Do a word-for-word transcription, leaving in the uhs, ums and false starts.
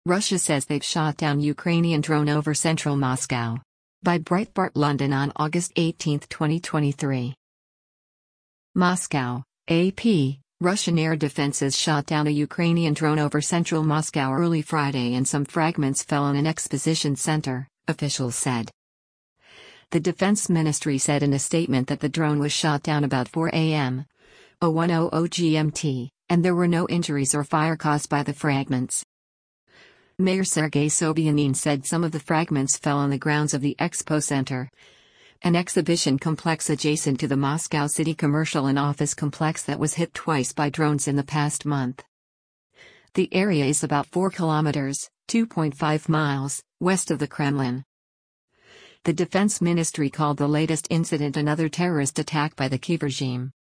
Russia says they've shot down Ukrainian drone over central Moscow. By Breitbart London on August eighteenth, twenty twenty-three. Moscow, A P. Russian air defenses shot down a Ukrainian drone over central Moscow early Friday and some fragments fell on an exposition center, officials said. The Defense Ministry said in a statement that the drone was shot down about four a m oh one hundred G M T, and there were no injuries or fire caused by the fragments. Mayor Sergei Sobyanin said some of the fragments fell on the grounds of the Expo Center, an exhibition complex adjacent to the Moscow City commercial and office complex that was hit twice by drones in the past month. The area is about four kilometers, two point five miles, west of the Kremlin. The Defense Ministry called the latest incident another terrorist attack by the Kyiv regime.